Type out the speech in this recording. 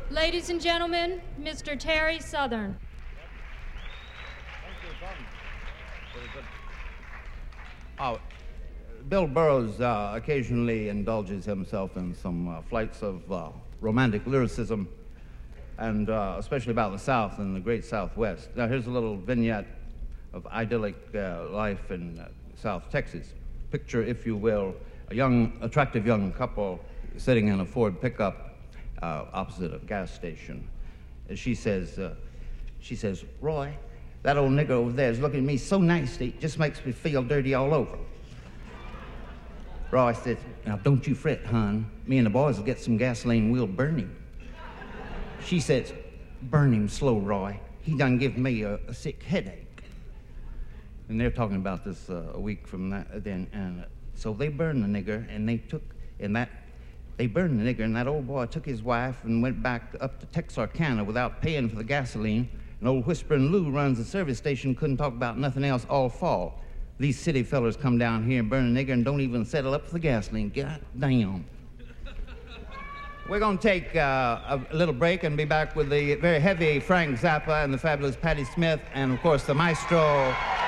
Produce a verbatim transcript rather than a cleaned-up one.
Ladies and gentlemen, Mister Terry Southern. Oh, Bill Burroughs uh, occasionally indulges himself in some uh, flights of uh, romantic lyricism, and uh, especially about the South and the great Southwest. Now, here's a little vignette of idyllic uh, life in uh, South Texas. Picture, if you will, a young, attractive young couple sitting in a Ford pickup uh, opposite a gas station. And she says, uh, she says, Roy, that old nigger over there is looking at me so nicely, it just makes me feel dirty all over. Roy says, now don't you fret, hon. Me and the boys will get some gasoline, we'll burn him. She says, burn him slow, Roy. He done give me a, a sick headache. And they're talking about this uh, a week from that then. And uh, so they burned the nigger, and they took, and that, they burned the nigger, and that old boy took his wife and went back up to Texarkana without paying for the gasoline. And old Whisperin' Lou runs the service station, couldn't talk about nothing else all fall. These city fellers come down here and burn a nigger and don't even settle up for the gasoline. God damn. We're going to take uh, a little break and be back with the very heavy Frank Zappa and the fabulous Patti Smith and, of course, the maestro